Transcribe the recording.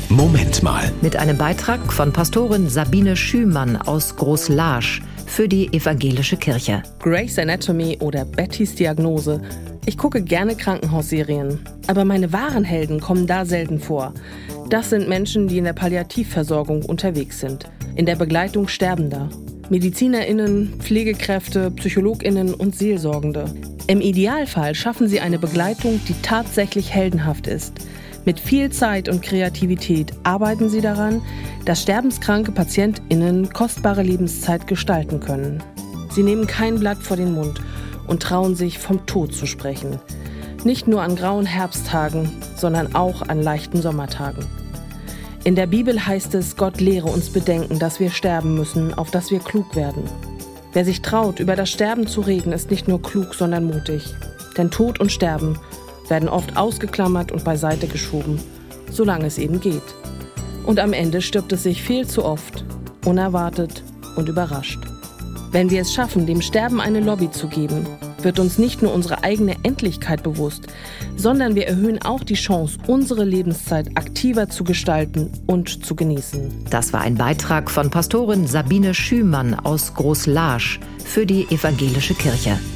Moment mal. Mit einem Beitrag von Pastorin Sabine Schümann aus Groß-Laasch für die Evangelische Kirche. Grey's Anatomy oder Bettys Diagnose. Ich gucke gerne Krankenhausserien, aber meine wahren Helden kommen da selten vor. Das sind Menschen, die in der Palliativversorgung unterwegs sind, in der Begleitung Sterbender. MedizinerInnen, Pflegekräfte, PsychologInnen und Seelsorgende. Im Idealfall schaffen sie eine Begleitung, die tatsächlich heldenhaft ist. Mit viel Zeit und Kreativität arbeiten sie daran, dass sterbenskranke PatientInnen kostbare Lebenszeit gestalten können. Sie nehmen kein Blatt vor den Mund und trauen sich, vom Tod zu sprechen. Nicht nur an grauen Herbsttagen, sondern auch an leichten Sommertagen. In der Bibel heißt es, Gott lehre uns bedenken, dass wir sterben müssen, auf dass wir klug werden. Wer sich traut, über das Sterben zu reden, ist nicht nur klug, sondern mutig. Denn Tod und Sterben werden oft ausgeklammert und beiseite geschoben, solange es eben geht. Und am Ende stirbt es sich viel zu oft, unerwartet und überrascht. Wenn wir es schaffen, dem Sterben eine Lobby zu geben, wird uns nicht nur unsere eigene Endlichkeit bewusst, sondern wir erhöhen auch die Chance, unsere Lebenszeit aktiver zu gestalten und zu genießen. Das war ein Beitrag von Pastorin Sabine Schümann aus Groß-Laasch für die Evangelische Kirche.